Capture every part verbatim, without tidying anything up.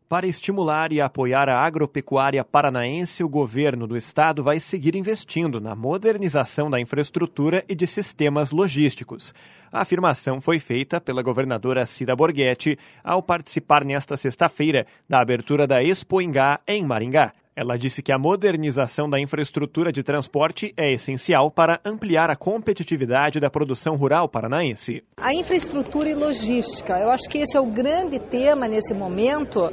Para estimular e apoiar a agropecuária paranaense, o governo do estado vai seguir investindo na modernização da infraestrutura e de sistemas logísticos. A afirmação foi feita pela governadora Cida Borghetti ao participar nesta sexta-feira da abertura da Expo Ingá em Maringá. Ela disse que a modernização da infraestrutura de transporte é essencial para ampliar a competitividade da produção rural paranaense. A infraestrutura e logística, eu acho que esse é o grande tema nesse momento,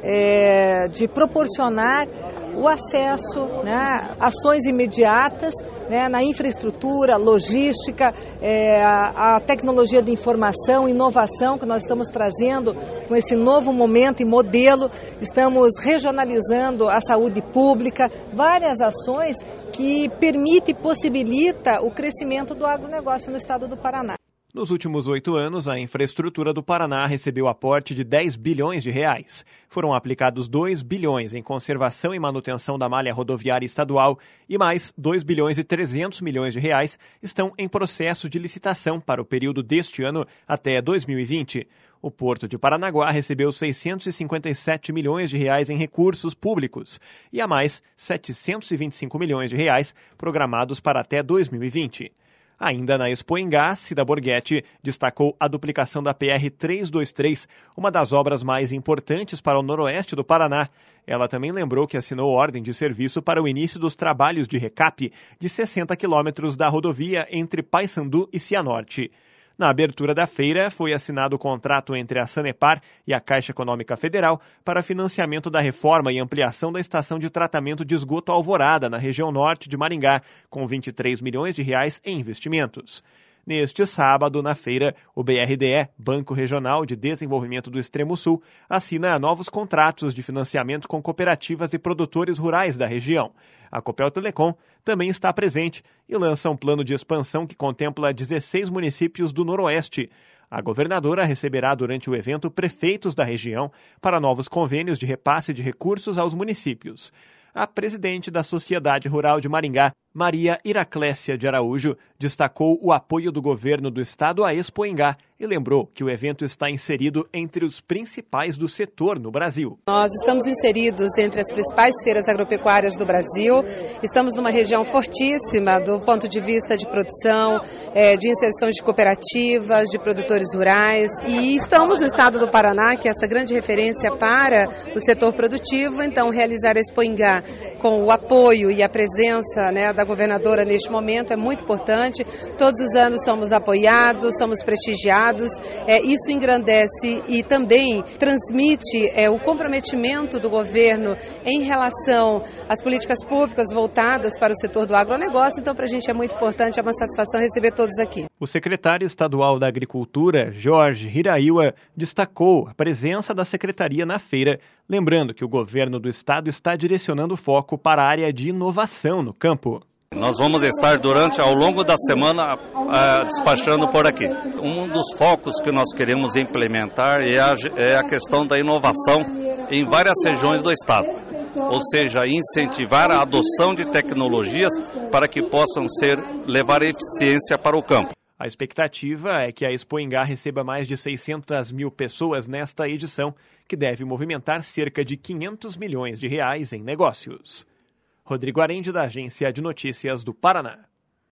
é, de proporcionar o acesso, né, ações imediatas, né, na infraestrutura, logística, é, a, a tecnologia de informação, inovação que nós estamos trazendo com esse novo momento e modelo. Estamos regionalizando a saúde pública, várias ações que permitem e possibilitam o crescimento do agronegócio no estado do Paraná. Nos últimos oito anos, a infraestrutura do Paraná recebeu aporte de dez bilhões de reais. Foram aplicados dois bilhões em conservação e manutenção da malha rodoviária estadual e mais dois bilhões e trezentos milhões de reais estão em processo de licitação para o período deste ano até dois mil e vinte. O Porto de Paranaguá recebeu seiscentos e cinquenta e sete milhões de reais em recursos públicos e a mais setecentos e vinte e cinco milhões de reais programados para até dois mil e vinte. Ainda na Expo Ingá, Cida Borghetti destacou a duplicação da P R trezentos e vinte e três, uma das obras mais importantes para o noroeste do Paraná. Ela também lembrou que assinou ordem de serviço para o início dos trabalhos de recap de sessenta quilômetros da rodovia entre Paysandu e Cianorte. Na abertura da feira, foi assinado o contrato entre a Sanepar e a Caixa Econômica Federal para financiamento da reforma e ampliação da estação de tratamento de esgoto Alvorada, na região norte de Maringá, com vinte e três milhões de reais em investimentos. Neste sábado, na feira, o B R D E, Banco Regional de Desenvolvimento do Extremo Sul, assina novos contratos de financiamento com cooperativas e produtores rurais da região. A Copel Telecom também está presente e lança um plano de expansão que contempla dezesseis municípios do Noroeste. A governadora receberá durante o evento prefeitos da região para novos convênios de repasse de recursos aos municípios. A presidente da Sociedade Rural de Maringá, Maria Iraclécia de Araújo, destacou o apoio do governo do estado à Expo Ingá e lembrou que o evento está inserido entre os principais do setor no Brasil. Nós estamos inseridos entre as principais feiras agropecuárias do Brasil, estamos numa região fortíssima do ponto de vista de produção, de inserção de cooperativas, de produtores rurais, e estamos no estado do Paraná, que é essa grande referência para o setor produtivo. Então, realizar a Expo Ingá com o apoio e a presença, né, da governadora neste momento é muito importante. Todos os anos somos apoiados, somos prestigiados, é, isso engrandece e também transmite é, o comprometimento do governo em relação às políticas públicas voltadas para o setor do agronegócio. Então, para a gente é muito importante, é uma satisfação receber todos aqui. O secretário estadual da Agricultura, Jorge Hiraiwa, destacou a presença da secretaria na feira, lembrando que o governo do estado está direcionando o foco para a área de inovação no campo. Nós vamos estar durante, ao longo da semana, uh, despachando por aqui. Um dos focos que nós queremos implementar é a, é a questão da inovação em várias regiões do estado. Ou seja, incentivar a adoção de tecnologias para que possam ser, levar eficiência para o campo. A expectativa é que a Expo Ingá receba mais de seiscentas mil pessoas nesta edição, que deve movimentar cerca de quinhentos milhões de reais em negócios. Rodrigo Arende, da Agência de Notícias do Paraná.